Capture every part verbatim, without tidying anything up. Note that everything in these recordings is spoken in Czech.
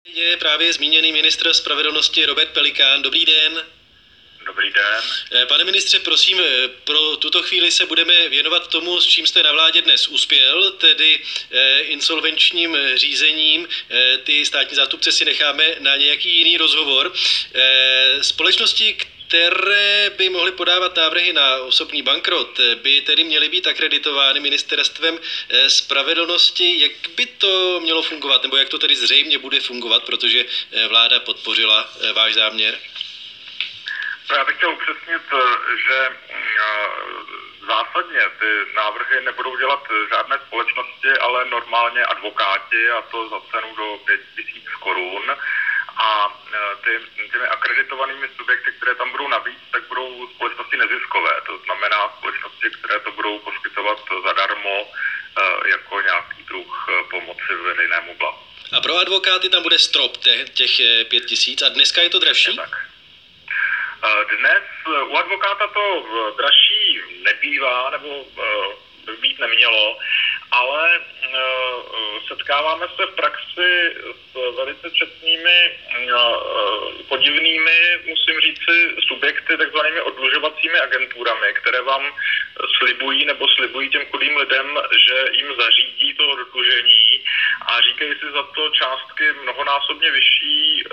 Je právě zmíněný ministr spravedlnosti Robert Pelikán. Dobrý den. Dobrý den. Pane ministře, prosím, pro tuto chvíli se budeme věnovat tomu, s čím jste na vládě dnes uspěl, tedy insolvenčním řízením. Ty státní zástupce si necháme na nějaký jiný rozhovor. Společnosti, které by mohly podávat návrhy na osobní bankrot, by tedy měly být akreditovány ministerstvem spravedlnosti. Jak by to mělo fungovat, nebo jak to tedy zřejmě bude fungovat, protože vláda podpořila váš záměr? Já bych chtěl upřesnit, že zásadně ty návrhy nebudou dělat žádné společnosti, ale normálně advokáti, a to za cenu do pět tisíc korun. A ty, těmi akreditovanými subjekty, které tam budou navíc, tak budou společnosti neziskové. To znamená společnosti, které to budou poskytovat zadarmo jako nějaký druh pomoci veřejnému blahu. A pro advokáty tam bude strop těch pět tisíc a dneska je to dražší? Tak. Dnes u advokáta to dražší nebývá, nebo být nemělo, ale setkáváme se v praxi s velice četnými podivnými, musím říci, subjekty, takzvanými oddlužovacími agenturami, které vám slibují nebo slibují těm chudým lidem, že jim zařídí to oddlužení a říkají si za to částky mnohonásobně vyšší.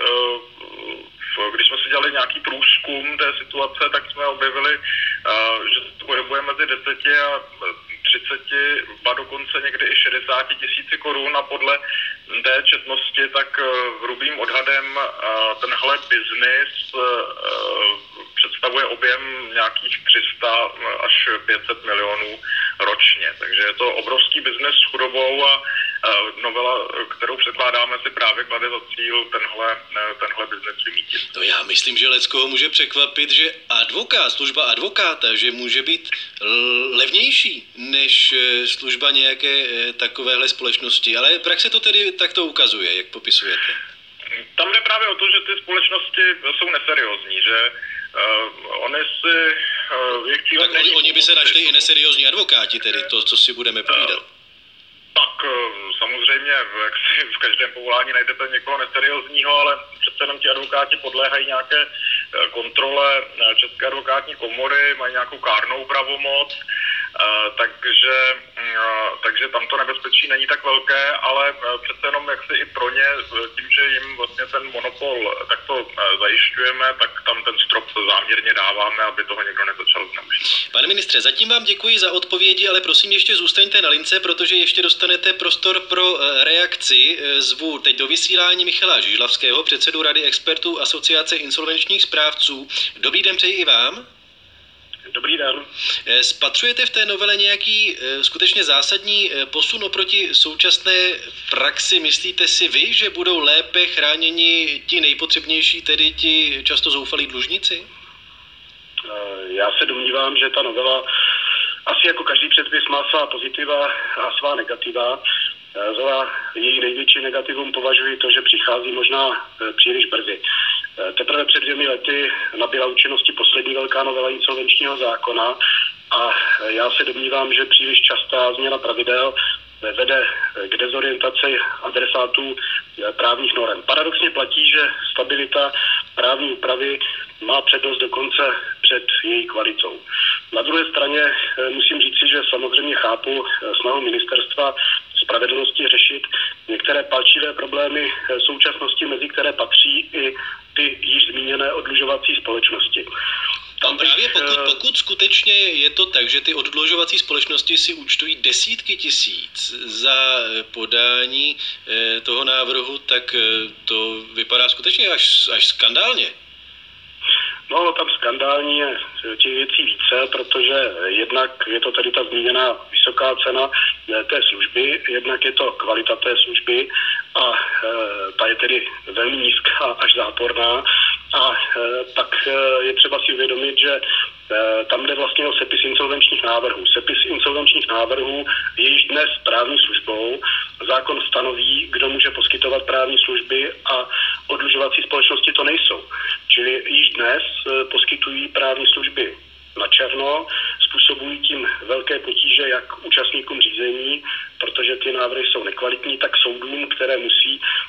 Když jsme si dělali nějaký průzkum té situace, tak jsme objevili, že se pohybuje mezi deseti a třiceti, ba dokonce někdy i šedesáti tisíci korun, a podle té četnosti tak hrubým odhadem tenhle biznis představuje objem nějakých tři sta až pět set milionů ročně. Takže je to obrovský biznis s chudobou a novela, kterou předkládáme, si právě klade za cíl tenhle, tenhle biznes vymítit. To já myslím, že leckoho může překvapit, že advokát, služba advokáta, že může být levnější než služba nějaké takovéhle společnosti. Ale praxe to tedy takto ukazuje, jak popisujete. Tam jde právě o to, že ty společnosti jsou neseriózní, že uh, oni si uh, jejich cílem... Tak oni, oni by se našli i neseriózní advokáti, tedy to, co si budeme povídat. Uh, tak uh, samozřejmě jak si v každém povolání najdete někoho neseriózního, ale přece jenom ti advokáti podléhají nějaké uh, kontrole České advokátní komory, mají nějakou kárnou pravomoc, Uh, takže, uh, takže tam to nebezpečí není tak velké, ale uh, přece jenom jak si i pro ně, tím, že jim vlastně ten monopol takto uh, zajišťujeme, tak tam ten strop záměrně dáváme, aby toho někdo nezačal zneužívat. Pane ministře, zatím vám děkuji za odpovědi, ale prosím ještě zůstaňte na lince, protože ještě dostanete prostor pro uh, reakci. Zvu teď do vysílání Michala Žižlavského, předsedu Rady expertů Asociace insolvenčních správců. Dobrý den přeji i vám. Dobrý den. Spatřujete v té novele nějaký e, skutečně zásadní e, posun oproti současné praxi? Myslíte si vy, že budou lépe chráněni ti nejpotřebnější, tedy ti často zoufalí dlužníci? Já se domnívám, že ta novela asi jako každý předpis má svá pozitiva a svá negativa. Za její největší negativum považuji to, že přichází možná příliš brzy. Teprve před dvěmi lety nabyla účinnosti poslední velká novela insolvenčního zákona a já se domnívám, že příliš častá změna pravidel vede k dezorientaci adresátů právních norem. Paradoxně platí, že stabilita právní úpravy má přednost dokonce před její kvalitou. Na druhé straně musím říci, že samozřejmě chápu snahu ministerstva spravedlnosti řešit některé palčivé problémy současnosti, mezi které patří i ty již zmíněné oddlužovací společnosti. Tam právě pokud, pokud skutečně je to tak, že ty oddlužovací společnosti si účtují desítky tisíc za podání toho návrhu, tak to vypadá skutečně až, až skandálně. No, tam skandální je těch věcí více, protože jednak je to tady ta zmíněná vysoká cena té služby, jednak je to kvalita té služby a e, ta je tedy velmi nízká až záporná. A e, tak e, je třeba si uvědomit, že e, tam jde vlastně o sepis insolvenčních návrhů. Sepis insolvenčních návrhů je již dnes právní službou. Zákon stanoví, kdo může poskytovat právní služby a oddlužovací společnosti to nejsou. Čili již dnes e, poskytují právní služby na černo, způsobují tím velké potíže jak účastníkům řízení, protože ty návrhy jsou nekvalitní, tak soudům, které musí ty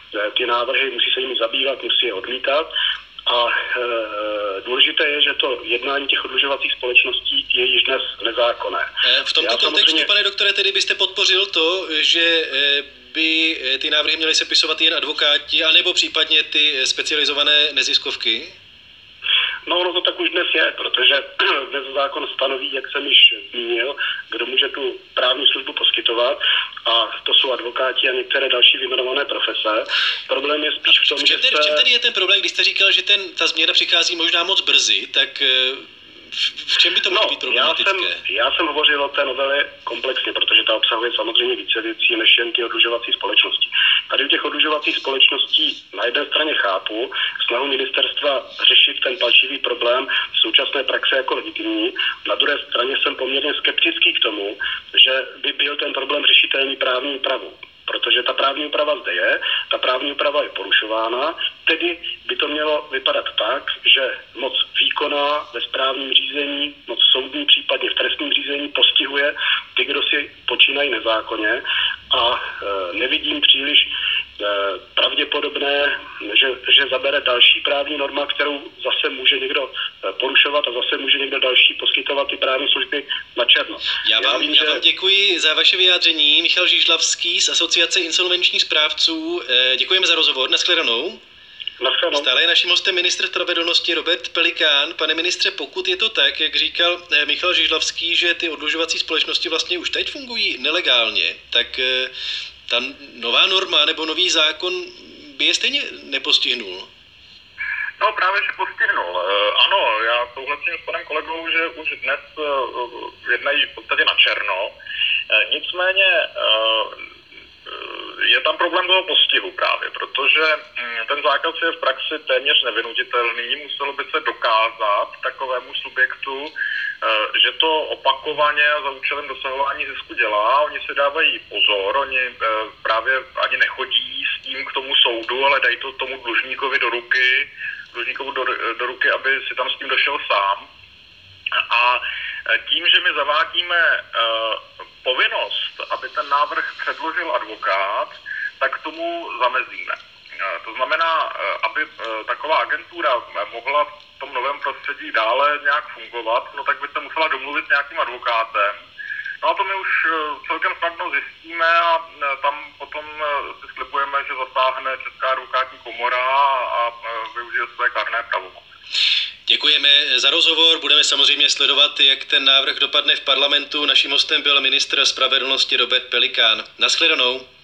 návrhy, musí se jimi zabývat, musí je odmítat. A e, důležité je, že to jednání těch oddlužovacích společností je již dnes nezákonné. V tomto Já kontextu, samozřejmě... pane doktore, tedy byste podpořil to, že by ty návrhy měly sepisovat jen advokáti, anebo případně ty specializované neziskovky? No, ono to tak už dnes je, protože dnes zákon stanoví, jak jsem již zmínil, kdo může tu právní službu poskytovat, a to jsou advokáti a některé další vyjmenované profese. Problém je spíš v tom, v čem, že tedy, se... v čem tedy je ten problém, když jste říkal, že ten, ta změna přichází možná moc brzy, tak v čem by to mohlo no, být problematické? Já jsem, já jsem hovořil o té novele komplexně, protože ta obsahuje samozřejmě více věcí než jen ty oddlužovací společnosti. Tady u těch oddlužovacích společností na jedné straně chápu snahu ministerstva řešit ten palčivý problém v současné praxe jako legitimní. Na druhé straně jsem poměrně skeptický k tomu, že by byl ten problém řešitelný právní úpravou. Protože ta právní úprava zde je, ta právní úprava je porušována, tedy by to mělo vypadat tak, že moc výkonná ve správním řízení, moc soudní, případně v trestním řízení postihuje ty, kdo si počínají nezákonně, a e, nevidím příliš e, pravděpodobné, že, že zabere další právní norma, kterou zase může někdo porušovat a zase může někdo další poskytovat ty právní služby na černo. Já vám, já vím, já vám že... děkuji za vaše vyjádření. Michal Žižlavský z Asociace insolvenčních správců. Děkujeme za rozhovor. Nashledanou. Nashledanou. Stále je naším hostem ministr spravedlnosti Robert Pelikán. Pane ministře, pokud je to tak, jak říkal Michal Žižlavský, že ty oddlužovací společnosti vlastně už teď fungují nelegálně, tak ta nová norma nebo nový zákon by je stejně nepostihnul. No, právě, že postihnul. Uh, ano, já souhlasím s panem kolegou, že už dnes uh, jednají v podstatě na černo. Uh, nicméně uh, je tam problém toho postihu právě, protože um, ten zákaz je v praxi téměř nevynutitelný. Muselo by se dokázat takovému subjektu, uh, že to opakovaně za účelem dosahování zisku dělá. Oni si dávají pozor, oni uh, právě ani nechodí s tím k tomu soudu, ale dají to tomu dlužníkovi do ruky, dlužníkovu do, do ruky, aby si tam s tím došel sám. A tím, že my zavádíme uh, povinnost, aby ten návrh předložil advokát, tak tomu zamezíme. Uh, to znamená, uh, aby uh, taková agentura mohla v tom novém prostředí dále nějak fungovat, no tak by se musela domluvit s nějakým advokátem. No a to my už celkem snadno zjistíme a tam potom si slibujeme, že zasáhne Česká advokátní komora a využije své kárné pravomoci. Děkujeme za rozhovor, budeme samozřejmě sledovat, jak ten návrh dopadne v parlamentu. Naším hostem byl ministr spravedlnosti Robert Pelikán. Nashledanou.